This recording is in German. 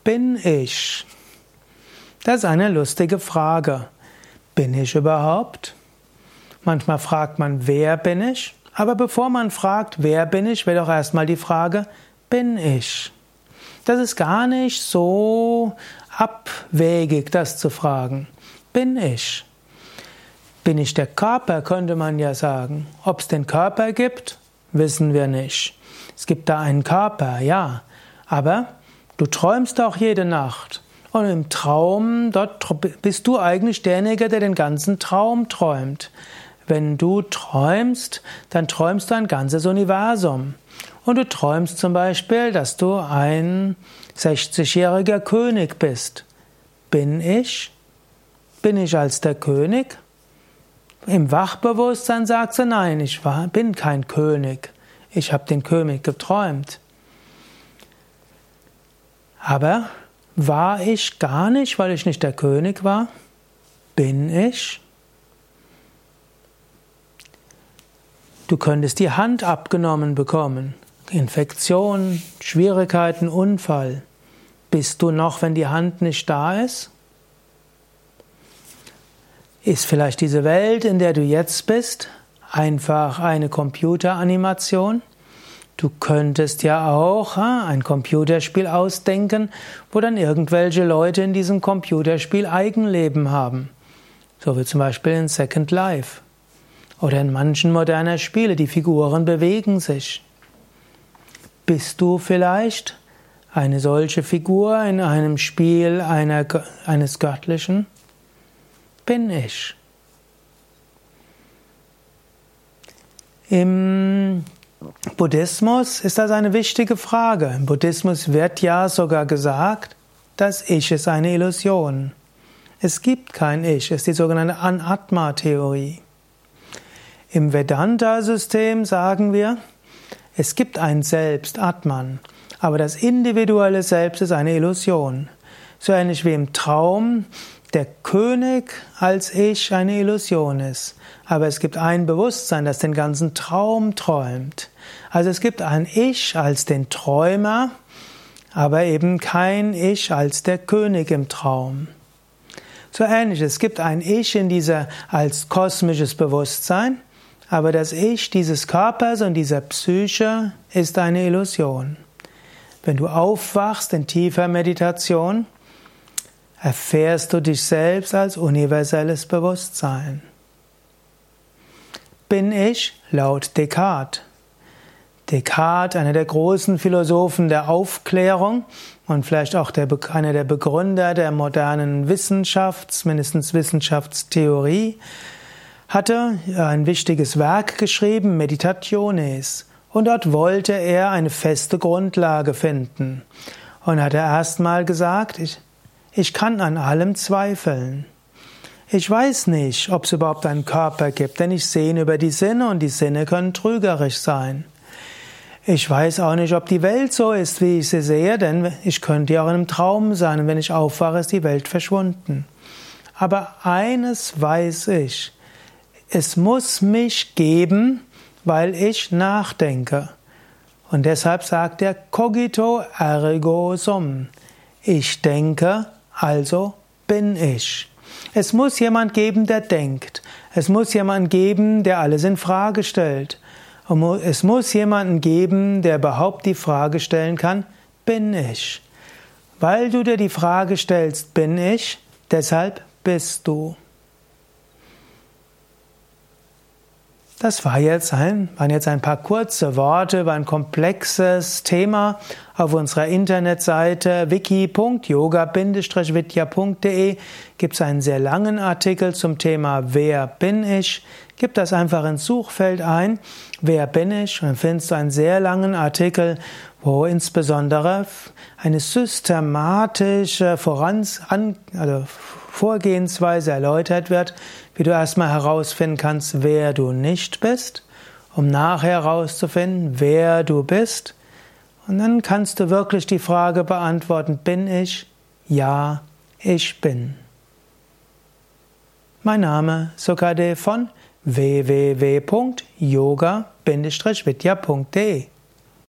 bin ich? Das ist eine lustige Frage. Bin ich überhaupt? Manchmal fragt man, wer bin ich? Aber bevor man fragt, wer bin ich, wäre doch erstmal die Frage, bin ich? Das ist gar nicht so abwegig, das zu fragen. Bin ich? Bin ich der Körper, könnte man ja sagen. Ob es den Körper gibt, wissen wir nicht. Es gibt da einen Körper, ja. Aber du träumst auch jede Nacht. Und im Traum, dort bist du eigentlich derjenige, der den ganzen Traum träumt. Wenn du träumst, dann träumst du ein ganzes Universum. Und du träumst zum Beispiel, dass du ein 60-jähriger König bist. Bin ich? Bin ich als der König? Im Wachbewusstsein sagst du, nein, ich bin kein König. Ich habe den König geträumt. Aber war ich gar nicht, weil ich nicht der König war? Bin ich? Du könntest die Hand abgenommen bekommen. Infektion, Schwierigkeiten, Unfall. Bist du noch, wenn die Hand nicht da ist? Ist vielleicht diese Welt, in der du jetzt bist, einfach eine Computeranimation? Du könntest ja auch ein Computerspiel ausdenken, wo dann irgendwelche Leute in diesem Computerspiel Eigenleben haben. So wie zum Beispiel in Second Life. Oder in manchen modernen Spielen, die Figuren bewegen sich. Bist du vielleicht eine solche Figur in einem Spiel eines Göttlichen? Bin ich? Im Buddhismus ist das eine wichtige Frage. Im Buddhismus wird ja sogar gesagt, das Ich ist eine Illusion. Es gibt kein Ich, es ist die sogenannte Anatma-Theorie. Im Vedanta-System sagen wir, es gibt ein Selbst, Atman, aber das individuelle Selbst ist eine Illusion. So ähnlich wie im Traum der König als Ich eine Illusion ist. Aber es gibt ein Bewusstsein, das den ganzen Traum träumt. Also es gibt ein Ich als den Träumer, aber eben kein Ich als der König im Traum. So ähnlich, es gibt ein Ich in dieser als kosmisches Bewusstsein, aber das Ich dieses Körpers und dieser Psyche ist eine Illusion. Wenn du aufwachst in tiefer Meditation, erfährst du dich selbst als universelles Bewusstsein. Bin ich laut Descartes. Descartes, einer der großen Philosophen der Aufklärung und vielleicht auch einer der Begründer der modernen mindestens Wissenschaftstheorie, hatte ein wichtiges Werk geschrieben, Meditationes. Und dort wollte er eine feste Grundlage finden. Und hat er erstmal gesagt, ich kann an allem zweifeln. Ich weiß nicht, ob es überhaupt einen Körper gibt, denn ich sehe über die Sinne und die Sinne können trügerisch sein. Ich weiß auch nicht, ob die Welt so ist, wie ich sie sehe, denn ich könnte ja auch in einem Traum sein und wenn ich aufwache, ist die Welt verschwunden. Aber eines weiß ich, es muss mich geben, weil ich nachdenke. Und deshalb sagt er cogito ergo sum. Ich denke, also bin ich. Es muss jemand geben, der denkt. Es muss jemand geben, der alles in Frage stellt. Es muss jemanden geben, der überhaupt die Frage stellen kann, bin ich? Weil du dir die Frage stellst, bin ich, deshalb bist du. Das waren jetzt ein paar kurze Worte über ein komplexes Thema. Auf unserer Internetseite wiki.yoga-vidya.de gibt es einen sehr langen Artikel zum Thema Wer bin ich? Gib das einfach ins Suchfeld ein, Wer bin ich? Und dann findest du einen sehr langen Artikel, wo insbesondere eine systematische Vorgehensweise erläutert wird, wie du erstmal herausfinden kannst, wer du nicht bist, um nachher herauszufinden, wer du bist. Und dann kannst du wirklich die Frage beantworten, bin ich? Ja, ich bin. Mein Name Sukadev von www.yoga-vidya.de